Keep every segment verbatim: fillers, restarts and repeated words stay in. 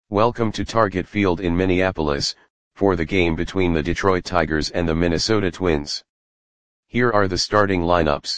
Welcome to Target Field in Minneapolis, for the game between the Detroit Tigers and the Minnesota Twins. Here are the starting lineups.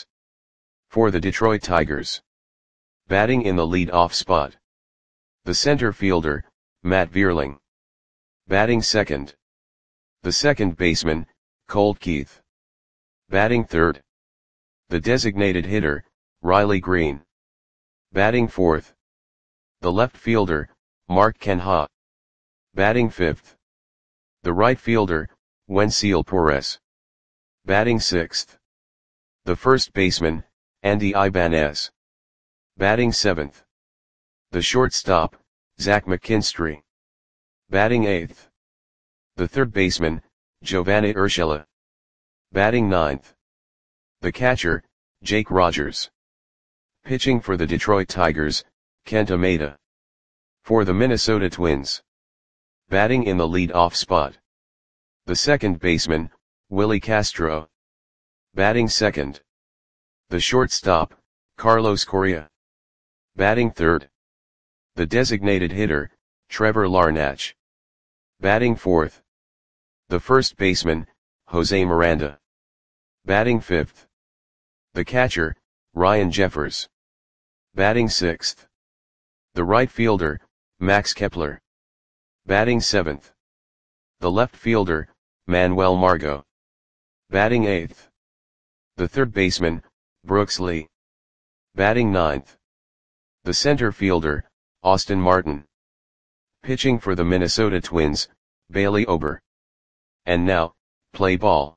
For the Detroit Tigers. Batting in the lead-off spot. The center fielder, Matt Vierling. Batting second. The second baseman, Colt Keith. Batting third. The designated hitter, Riley Greene. Batting fourth. The left fielder, Mark Canha. Batting fifth. The right fielder, Wenceel Perez. Batting sixth. The first baseman, Andy Ibanez. Batting seventh. The shortstop, Zach McKinstry. Batting eighth. The third baseman, Giovanni Urshela. Batting ninth. The catcher, Jake Rogers. Pitching for the Detroit Tigers, Kenta Maeda. For the Minnesota Twins. Batting in the lead-off spot. The second baseman, Willie Castro. Batting second. The shortstop, Carlos Correa. Batting third. The designated hitter, Trevor Larnach. Batting fourth. The first baseman, Jose Miranda. Batting fifth. The catcher, Ryan Jeffers. Batting sixth. The right fielder, Max Kepler. Batting seventh. The left fielder, Manuel Margot. Batting eighth. The third baseman, Brooks Lee. Batting ninth. The center fielder, Austin Martin. Pitching for the Minnesota Twins, Bailey Ober. And now, play ball.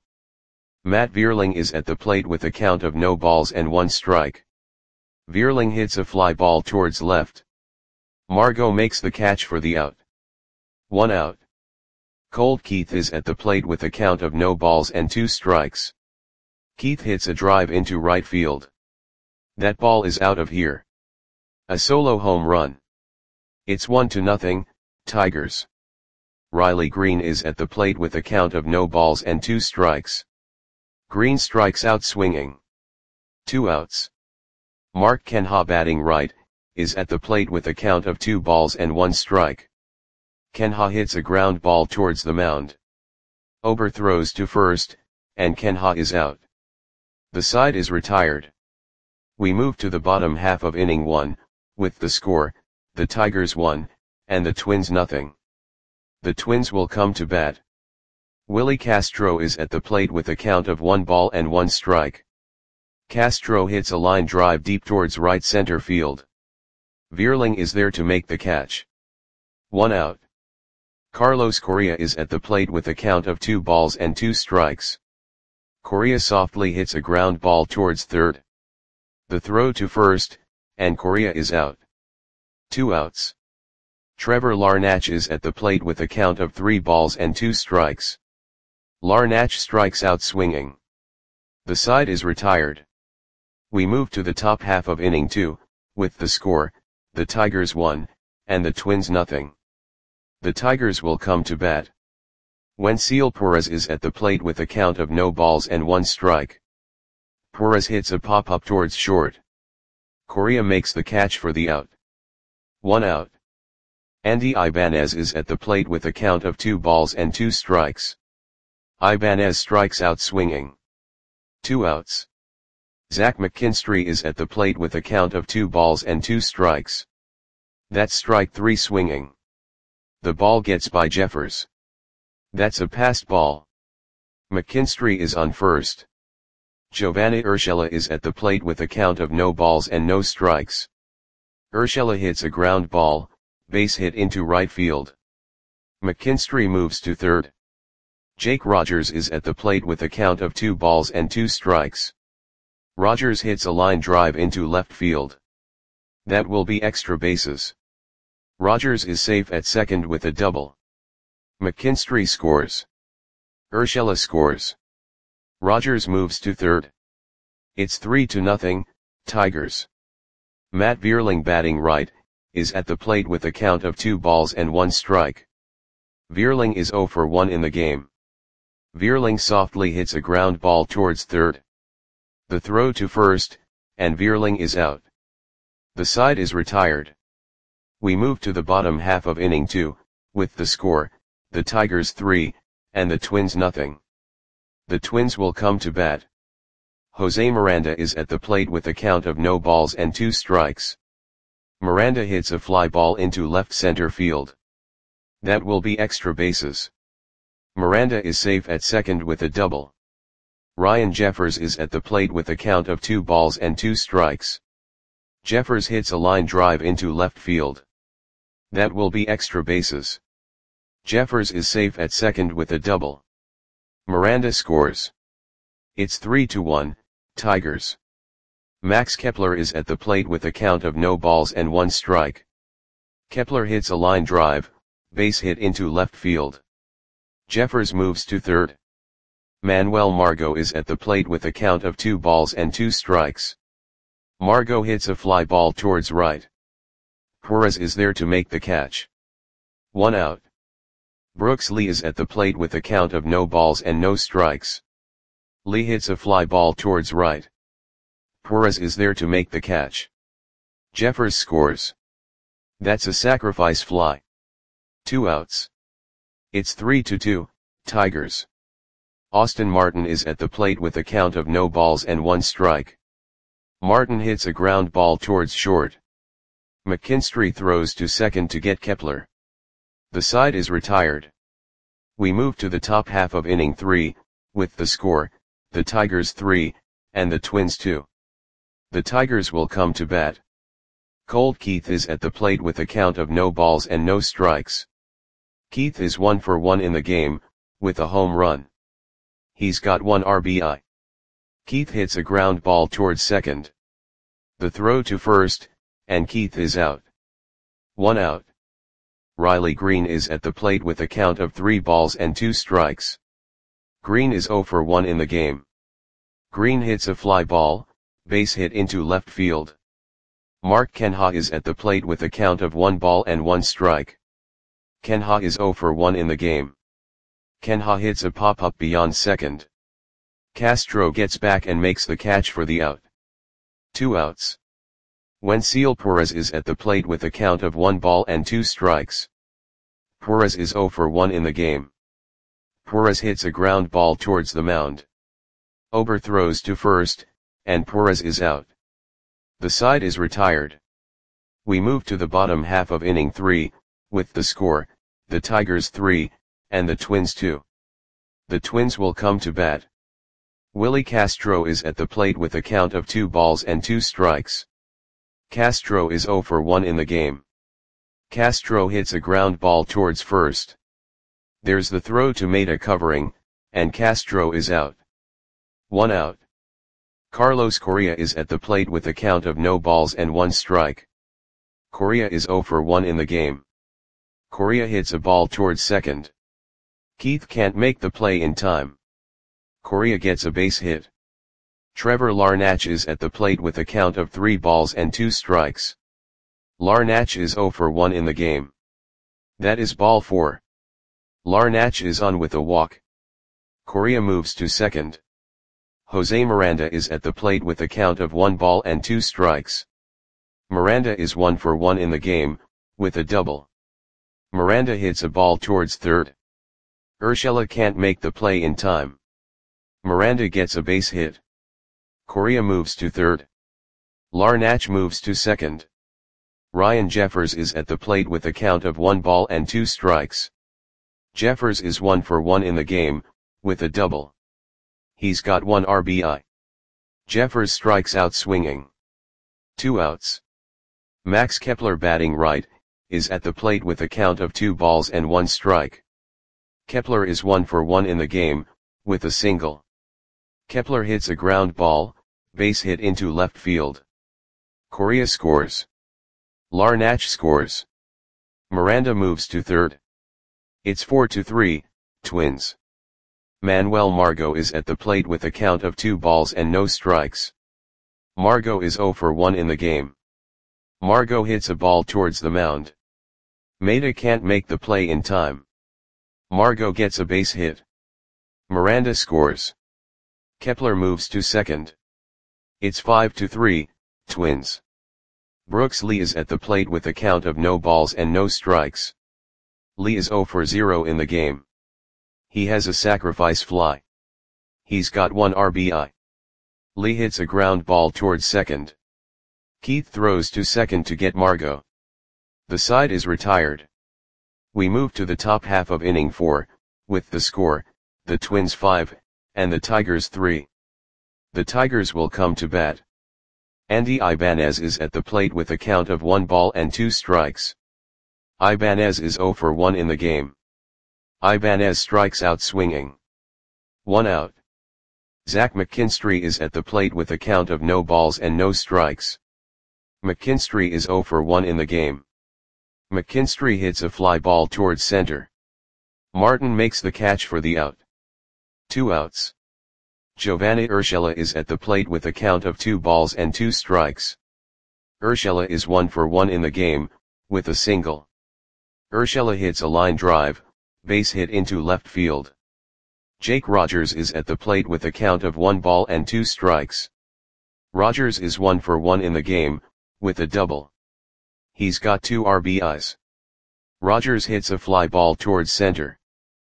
Matt Vierling is at the plate with a count of no balls and one strike. Vierling hits a fly ball towards left. Margot makes the catch for the out. One out. Colt Keith is at the plate with a count of no balls and two strikes. Keith hits a drive into right field. That ball is out of here. A solo home run. It's one to nothing, Tigers. Riley Greene is at the plate with a count of no balls and two strikes. Greene strikes out swinging. Two outs. Mark Canha, batting right, is at the plate with a count of two balls and one strike. Canha hits a ground ball towards the mound. Ober throws to first, and Canha is out. The side is retired. We move to the bottom half of inning one, with the score, the Tigers one, and the Twins nothing. The Twins will come to bat. Willie Castro is at the plate with a count of one ball and one strike. Castro hits a line drive deep towards right center field. Vierling is there to make the catch. One out. Carlos Correa is at the plate with a count of two balls and two strikes. Correa softly hits a ground ball towards third. The throw to first, and Correa is out. Two outs. Trevor Larnach is at the plate with a count of three balls and two strikes. Larnach strikes out swinging. The side is retired. We move to the top half of inning two, with the score, the Tigers one, and the Twins nothing. The Tigers will come to bat. Wenceel Perez is at the plate with a count of no balls and one strike. Perez hits a pop-up towards short. Correa makes the catch for the out. One out. Andy Ibanez is at the plate with a count of two balls and two strikes. Ibanez strikes out swinging. Two outs. Zach McKinstry is at the plate with a count of two balls and two strikes. That's strike three swinging. The ball gets by Jeffers. That's a passed ball. McKinstry is on first. Giovanni Urshela is at the plate with a count of no balls and no strikes. Urshela hits a ground ball, base hit into right field. McKinstry moves to third. Jake Rogers is at the plate with a count of two balls and two strikes. Rogers hits a line drive into left field. That will be extra bases. Rogers is safe at second with a double. McKinstry scores. Urshela scores. Rogers moves to third. It's three to nothing, Tigers. Matt Vierling, batting right, is at the plate with a count of two balls and one strike. Vierling is zero for one in the game. Vierling softly hits a ground ball towards third. The throw to first, and Vierling is out. The side is retired. We move to the bottom half of inning two, with the score, the Tigers three, and the Twins nothing. The Twins will come to bat. Jose Miranda is at the plate with a count of no balls and two strikes. Miranda hits a fly ball into left center field. That will be extra bases. Miranda is safe at second with a double. Ryan Jeffers is at the plate with a count of two balls and two strikes. Jeffers hits a line drive into left field. That will be extra bases. Jeffers is safe at second with a double. Miranda scores. It's three to one, Tigers. Max Kepler is at the plate with a count of no balls and one strike. Kepler hits a line drive, base hit into left field. Jeffers moves to third. Manuel Margot is at the plate with a count of two balls and two strikes. Margot hits a fly ball towards right. Perez is there to make the catch. One out. Brooks Lee is at the plate with a count of no balls and no strikes. Lee hits a fly ball towards right. Perez is there to make the catch. Jeffers scores. That's a sacrifice fly. Two outs. It's three to two, Tigers. Austin Martin is at the plate with a count of no balls and one strike. Martin hits a ground ball towards short. McKinstry throws to second to get Kepler. The side is retired. We move to the top half of inning three, with the score, the Tigers three, and the Twins two. The Tigers will come to bat. Colt Keith is at the plate with a count of no balls and no strikes. Keith is one for one in the game, with a home run. He's got one R B I. Keith hits a ground ball towards second. The throw to first, and Keith is out. One out. Riley Green is at the plate with a count of three balls and two strikes. Green is zero for one in the game. Green hits a fly ball, base hit into left field. Mark Kenha is at the plate with a count of one ball and one strike. Kenha is zero for one in the game. Kenha hits a pop-up beyond second. Castro gets back and makes the catch for the out. Two outs. Wenceel Perez is at the plate with a count of one ball and two strikes. Perez is zero for one in the game. Perez hits a ground ball towards the mound. Ober throws to first, and Perez is out. The side is retired. We move to the bottom half of inning three, with the score, the Tigers three, and the Twins two. The Twins will come to bat. Willie Castro is at the plate with a count of two balls and two strikes. Castro is zero for one in the game. Castro hits a ground ball towards first. There's the throw to Maeda covering, and Castro is out. One out. Carlos Correa is at the plate with a count of no balls and one strike. Correa is zero for one in the game. Correa hits a ball towards second. Keith can't make the play in time. Correa gets a base hit. Trevor Larnach is at the plate with a count of three balls and two strikes. Larnach is zero for one in the game. That is ball four. Larnach is on with a walk. Correa moves to second. Jose Miranda is at the plate with a count of one ball and two strikes. Miranda is one for one in the game, with a double. Miranda hits a ball towards third. Urshela can't make the play in time. Miranda gets a base hit. Correa moves to third. Larnach moves to second. Ryan Jeffers is at the plate with a count of one ball and two strikes. Jeffers is one for one in the game, with a double. He's got one R B I. Jeffers strikes out swinging. Two outs. Max Kepler batting right, is at the plate with a count of two balls and one strike. Kepler is one for one in the game, with a single. Kepler hits a ground ball, base hit into left field. Correa scores. Larnach scores. Miranda moves to third. It's four to three, Twins. Manuel Margot is at the plate with a count of two balls and no strikes. Margot is zero for one in the game. Margot hits a ball towards the mound. Maeda can't make the play in time. Margot gets a base hit. Miranda scores. Kepler moves to second. It's five to three, Twins. Brooks Lee is at the plate with a count of no balls and no strikes. Lee is zero for zero in the game. He has a sacrifice fly. He's got one R B I. Lee hits a ground ball towards second. Keith throws to second to get Margot. The side is retired. We move to the top half of inning four, with the score, the Twins five, and the Tigers three. The Tigers will come to bat. Andy Ibanez is at the plate with a count of one ball and two strikes. Ibanez is zero for one in the game. Ibanez strikes out swinging. One out. Zach McKinstry is at the plate with a count of no balls and no strikes. McKinstry is zero for one in the game. McKinstry hits a fly ball towards center. Martin makes the catch for the out. Two outs. Giovanni Urshela is at the plate with a count of two balls and two strikes. Urshela is one for one in the game, with a single. Urshela hits a line drive, base hit into left field. Jake Rogers is at the plate with a count of one ball and two strikes. Rogers is one for one in the game, with a double. He's got two R B Is. Rogers hits a fly ball towards center.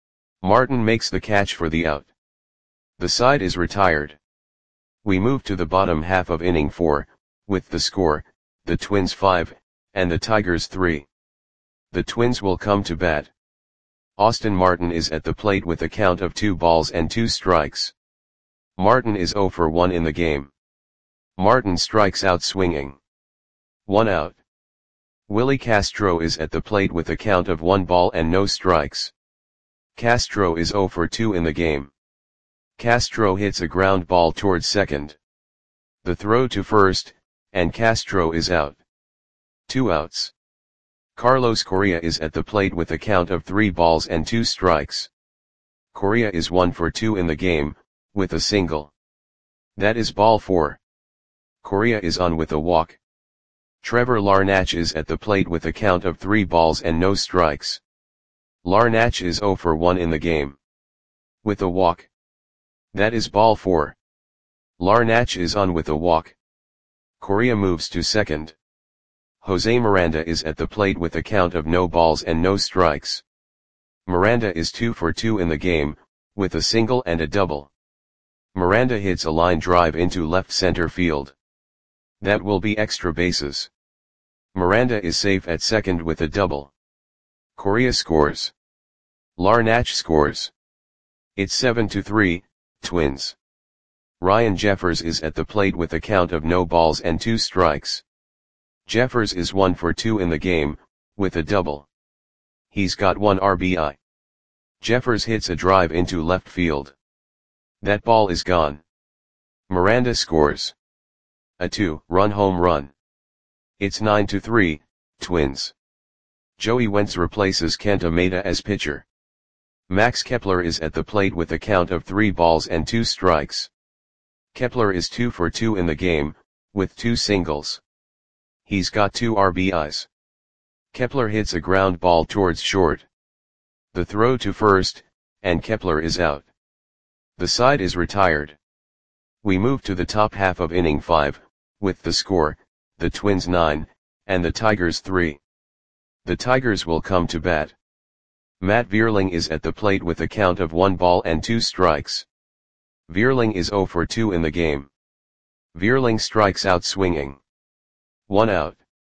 Martin makes the catch for the out. The side is retired. We move to the bottom half of inning four, with the score, the Twins five, and the Tigers three. The Twins will come to bat. Austin Martin is at the plate with a count of two balls and two strikes. Martin is zero for one in the game. Martin strikes out swinging. One out. Willie Castro is at the plate with a count of one ball and no strikes. Castro is zero for two in the game. Castro hits a ground ball towards second. The throw to first, and Castro is out. Two outs. Carlos Correa is at the plate with a count of three balls and two strikes. Correa is one for two in the game, with a single. That is ball four. Correa is on with a walk. Trevor Larnach is at the plate with a count of three balls and no strikes. Larnach is zero for one in the game. With a walk. That is ball four. Larnach is on with a walk. Correa moves to second. Jose Miranda is at the plate with a count of no balls and no strikes. Miranda is two for two in the game, with a single and a double. Miranda hits a line drive into left center field. That will be extra bases. Miranda is safe at second with a double. Correa scores. Larnach scores. It's seven to three, Twins. Ryan Jeffers is at the plate with a count of no balls and two strikes. Jeffers is one for two in the game, with a double. He's got one R B I. Jeffers hits a drive into left field. That ball is gone. Miranda scores. A two-run home run. It's nine to three, Twins. Joey Wentz replaces Kenta Maeda as pitcher. Max Kepler is at the plate with a count of three balls and two strikes. Kepler is two for two in the game, with two singles. He's got two R B Is. Kepler hits a ground ball towards short. The throw to first, and Kepler is out. The side is retired. We move to the top half of inning five, with the score, the Twins nine, and the Tigers three. The Tigers will come to bat. Matt Vierling is at the plate with a count of one ball and two strikes. Vierling is zero for two in the game. Vierling strikes out swinging. One out.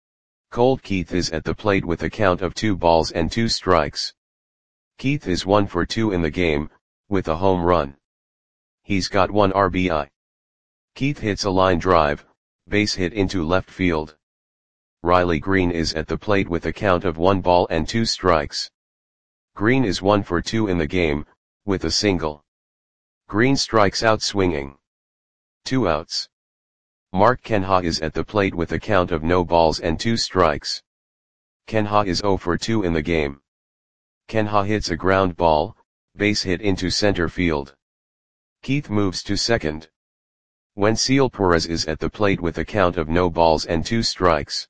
Colt Keith is at the plate with a count of two balls and two strikes. Keith is one for two in the game, with a home run. He's got one R B I. Keith hits a line drive, base hit into left field. Riley Green is at the plate with a count of one ball and two strikes. Green is one for two in the game, with a single. Green strikes out swinging. Two outs. Mark Kenha is at the plate with a count of no balls and two strikes. Kenha is zero for two in the game. Kenha hits a ground ball, base hit into center field. Keith moves to second. Wenceel Perez is at the plate with a count of no balls and two strikes.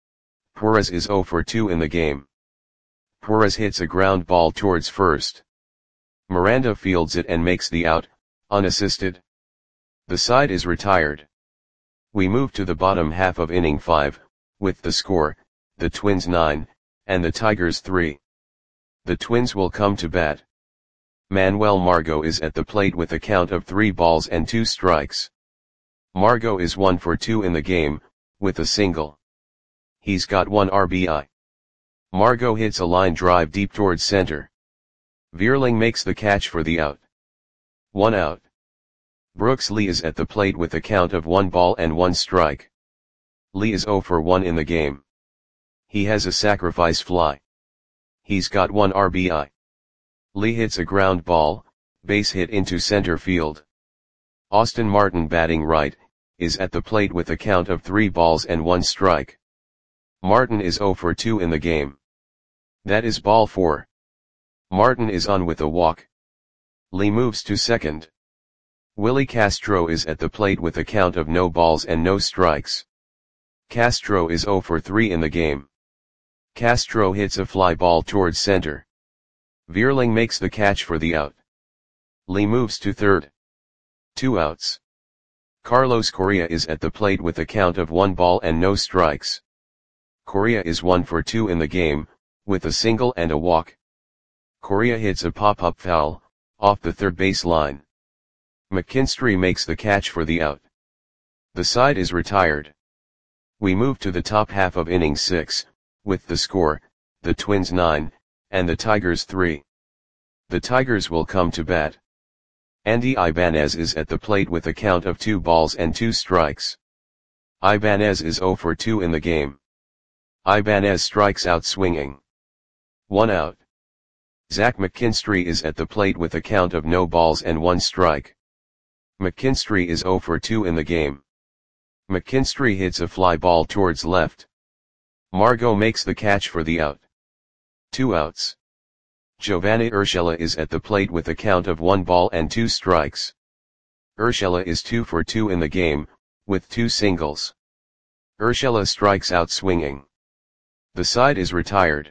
Perez is zero for two in the game. Perez hits a ground ball towards first. Miranda fields it and makes the out, unassisted. The side is retired. We move to the bottom half of inning five, with the score, the Twins nine, and the Tigers three. The Twins will come to bat. Manuel Margot is at the plate with a count of three balls and two strikes. Margot is one for two in the game, with a single. He's got one R B I. Margot hits a line drive deep towards center. Vierling makes the catch for the out. One out. Brooks Lee is at the plate with a count of one ball and one strike. Lee is zero for one in the game. He has a sacrifice fly. He's got one R B I. Lee hits a ground ball, base hit into center field. Austin Martin, batting right, is at the plate with a count of three balls and one strike. Martin is zero for two in the game. That is ball four. Martin is on with a walk. Lee moves to second. Willie Castro is at the plate with a count of no balls and no strikes. Castro is zero for three in the game. Castro hits a fly ball towards center. Vierling makes the catch for the out. Lee moves to third. Two outs. Carlos Correa is at the plate with a count of one ball and no strikes. Correa is one for two in the game, with a single and a walk. Correa hits a pop-up foul, off the third base line. McKinstry makes the catch for the out. The side is retired. We move to the top half of inning six, with the score, the Twins nine, and the Tigers three. The Tigers will come to bat. Andy Ibanez is at the plate with a count of two balls and two strikes. Ibanez is zero for two in the game. Ibanez strikes out swinging. One out. Zach McKinstry is at the plate with a count of no balls and one strike. McKinstry is zero for two in the game. McKinstry hits a fly ball towards left. Margot makes the catch for the out. Two outs. Giovanni Urshela is at the plate with a count of one ball and two strikes. Urshela is two for two in the game, with two singles. Urshela strikes out swinging. The side is retired.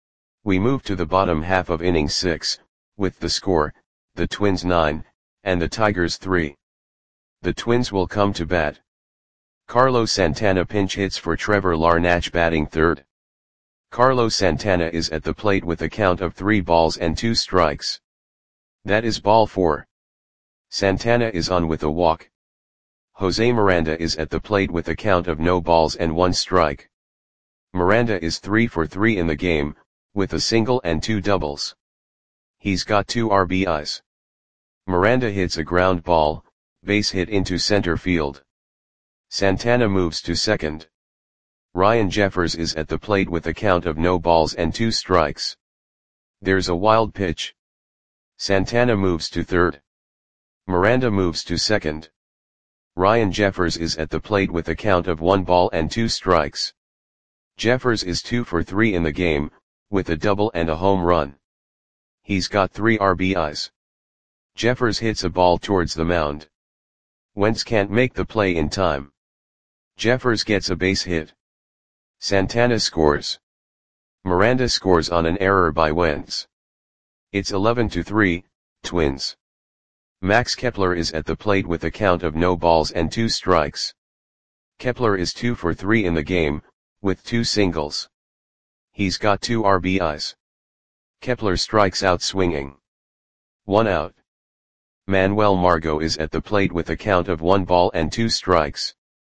We move to the bottom half of inning six, with the score, the Twins nine, and the Tigers three. The Twins will come to bat. Carlos Santana pinch hits for Trevor Larnach, batting third. Carlos Santana is at the plate with a count of three balls and two strikes. That is ball four. Santana is on with a walk. Jose Miranda is at the plate with a count of no balls and one strike. Miranda is three for three in the game, with a single and two doubles. He's got two R B Is. Miranda hits a ground ball, base hit into center field. Santana moves to second. Ryan Jeffers is at the plate with a count of no balls and two strikes. There's a wild pitch. Santana moves to third. Miranda moves to second. Ryan Jeffers is at the plate with a count of one ball and two strikes. Jeffers is two for three in the game, with a double and a home run. He's got three R B Is. Jeffers hits a ball towards the mound. Wentz can't make the play in time. Jeffers gets a base hit. Santana scores. Miranda scores on an error by Wentz. It's eleven to three, Twins. Max Kepler is at the plate with a count of no balls and two strikes. Kepler is two for three in the game, with two singles. He's got two R B Is. Kepler strikes out swinging. One out. Manuel Margot is at the plate with a count of one ball and two strikes.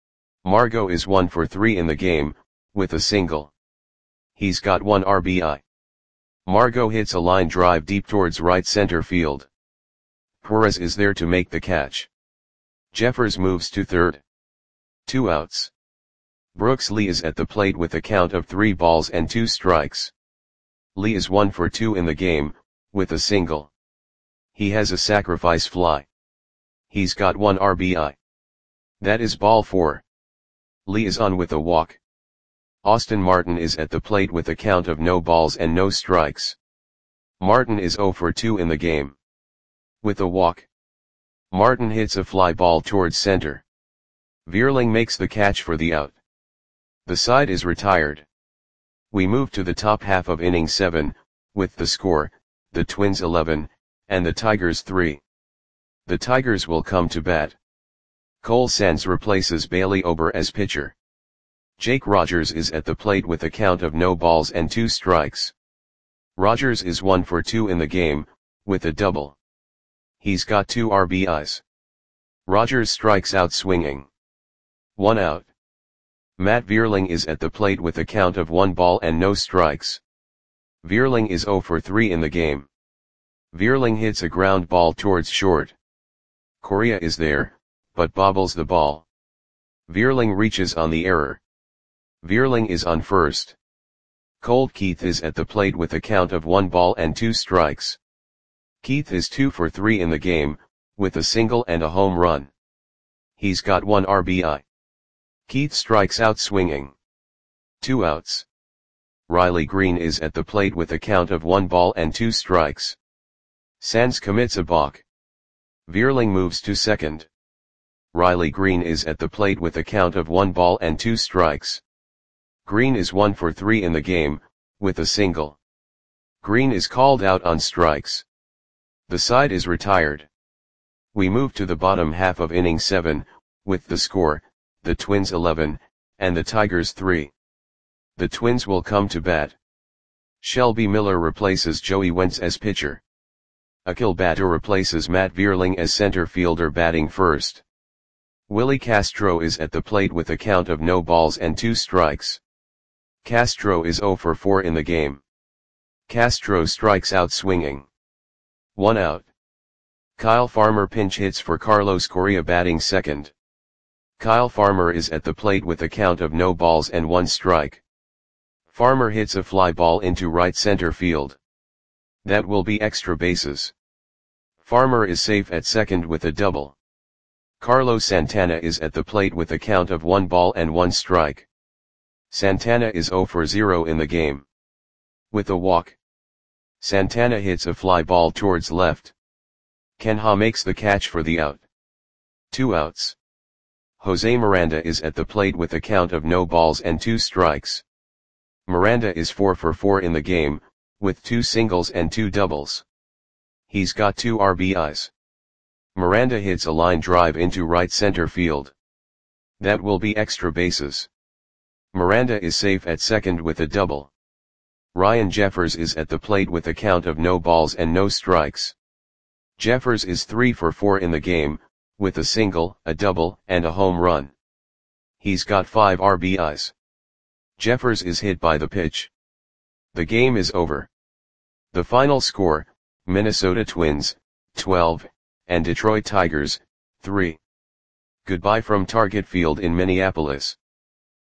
Margot is one for three in the game, with a single. He's got one R B I. Margot hits a line drive deep towards right center field. Perez is there to make the catch. Jeffers moves to third. Two outs. Brooks Lee is at the plate with a count of three balls and two strikes. Lee is one for two in the game, with a single. He has a sacrifice fly. He's got one R B I. That is ball four. Lee is on with a walk. Austin Martin is at the plate with a count of no balls and no strikes. Martin is zero for two in the game. With a walk. Martin hits a fly ball towards center. Vierling makes the catch for the out. The side is retired. We move to the top half of inning seven, with the score, the Twins eleven, and the Tigers three. The Tigers will come to bat. Cole Sands replaces Bailey Ober as pitcher. Jake Rogers is at the plate with a count of no balls and two strikes. Rogers is one for two in the game, with a double. He's got two R B Is. Rogers strikes out swinging. One out. Matt Vierling is at the plate with a count of one ball and no strikes. Vierling is zero for three in the game. Vierling hits a ground ball towards short. Correa is there, but bobbles the ball. Vierling reaches on the error. Vierling is on first. Colt Keith is at the plate with a count of one ball and two strikes. Keith is two for three in the game, with a single and a home run. He's got one R B I. Keith strikes out swinging. Two outs. Riley Green is at the plate with a count of one ball and two strikes. Sands commits a balk. Vierling moves to second. Riley Green is at the plate with a count of one ball and two strikes. Green is one for three in the game, with a single. Green is called out on strikes. The side is retired. We move to the bottom half of inning seven, with the score, the Twins eleven, and the Tigers three. The Twins will come to bat. Shelby Miller replaces Joey Wentz as pitcher. Akil Bader replaces Matt Vierling as center fielder batting first. Willie Castro is at the plate with a count of no balls and two strikes. Castro is zero for four in the game. Castro strikes out swinging. One out. Kyle Farmer pinch hits for Carlos Correa batting second. Kyle Farmer is at the plate with a count of no balls and one strike. Farmer hits a fly ball into right center field. That will be extra bases. Farmer is safe at second with a double. Carlos Santana is at the plate with a count of one ball and one strike. Santana is zero for zero in the game. With a walk. Santana hits a fly ball towards left. Kenha makes the catch for the out. Two outs. Jose Miranda is at the plate with a count of no balls and two strikes. Miranda is four for four in the game, with two singles and two doubles. He's got two R B Is. Miranda hits a line drive into right center field. That will be extra bases. Miranda is safe at second with a double. Ryan Jeffers is at the plate with a count of no balls and no strikes. Jeffers is three for four in the game, with a single, a double, and a home run. He's got five R B Is. Jeffers is hit by the pitch. The game is over. The final score, Minnesota Twins, twelve, and Detroit Tigers, three. Goodbye from Target Field in Minneapolis.